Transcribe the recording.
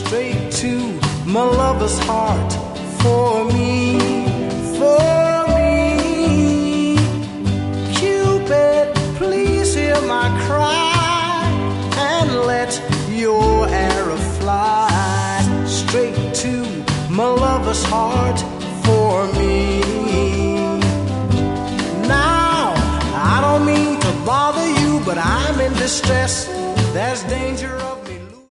straight to my lover's heart for me, for me. Cupid, please hear my cry and let your arrow fly straight to my lover's heart for me. Now, I don't mean to bother you, but I'm in distress. There's danger